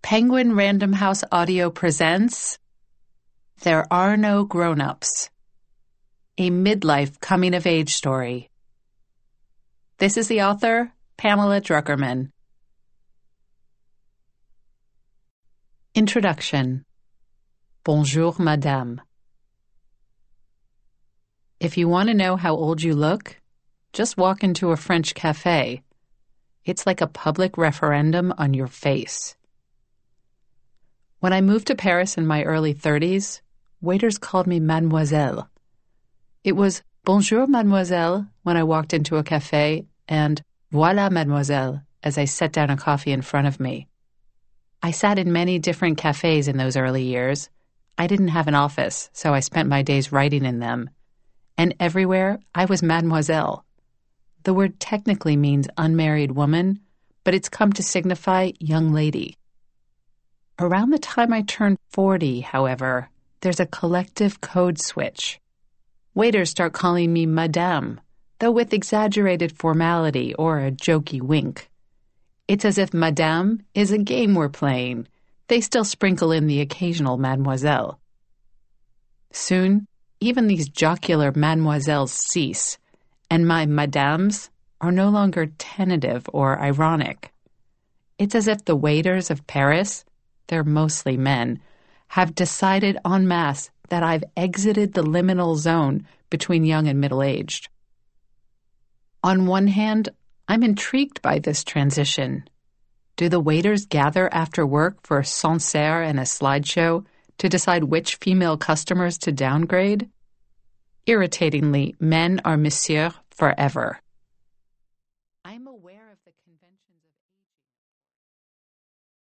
Penguin Random House Audio presents There Are No Grown-Ups, a midlife coming-of-age story. This is the author, Pamela Druckerman. Introduction. Bonjour, Madame. If you want to know how old you look, just walk into a French cafe. It's like a public referendum on your face. When I moved to Paris in my early 30s, waiters called me Mademoiselle. It was Bonjour, Mademoiselle when I walked into a cafe and Voilà, Mademoiselle as I set down a coffee in front of me. I sat in many different cafes in those early years. I didn't have an office, so I spent my days writing in them. And everywhere, I was Mademoiselle. The word technically means unmarried woman, but it's come to signify young lady. Around the time I turned 40, however, there's a collective code switch. Waiters start calling me Madame, though with exaggerated formality or a jokey wink. It's as if Madame is a game we're playing. They still sprinkle in the occasional Mademoiselle. Soon, even these jocular Mademoiselles cease, and my Madames are no longer tentative or ironic. It's as if the waiters of Paris, they're mostly men, have decided en masse that I've exited the liminal zone between young and middle-aged. On one hand, I'm intrigued by this transition. Do the waiters gather after work for a Sancerre and a slideshow to decide which female customers to downgrade? Irritatingly, men are monsieur forever.